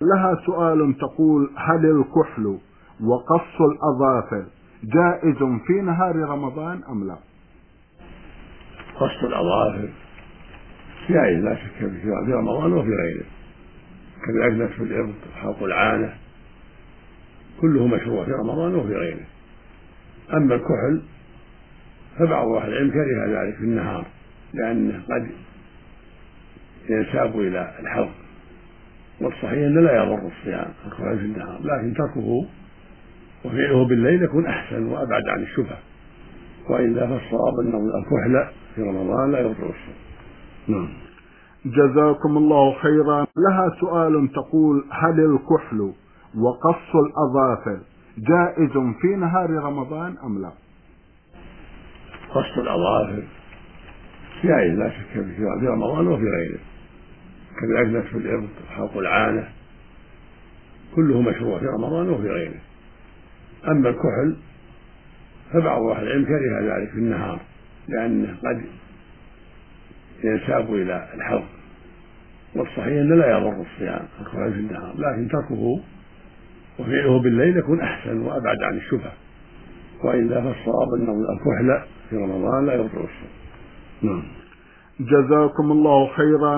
لها سؤال تقول: هل الكحل وقص الأظافر جائز في نهار رمضان أم لا؟ قص الأظافر جائز لا شك في رمضان وفي غيره، كالأجنة في الإبط وحلق العانة كله مشروع في رمضان وفي غيره. أما الكحل فبعض أهل العلم كره ذلك في النهار لأنه قد ينساب إلى الحلق، والصحيح أنه لا يضر الصيام الكحل في النهار، لكن تركه وفعله بالليل يكون أحسن وأبعد عن الشبهة، وإلا فالصواب أن الكحل في رمضان لا يضر الصوم. نعم. جزاكم الله خيرا. لها سؤال تقول: هل الكحل وقص الأظافر جائز في نهار رمضان أم لا؟ قص الأظافر جائز لا شك في رمضان وفي غيره، كالأجنة في الإبط وحلق العانة كله مشروع في رمضان وفي غيره. أما الكحل فبعض أهل العلم كره ذلك في النهار لأنه قد ينساب إلى الحلق، والصحيح أنه لا يضر الصيام الكحل في النهار، لكن تركه وفعله بالليل يكون أحسن وأبعد عن الشبهة، وإلا فالصواب أن الكحل في رمضان لا يضر الصوم. نعم. جزاكم الله خيرا.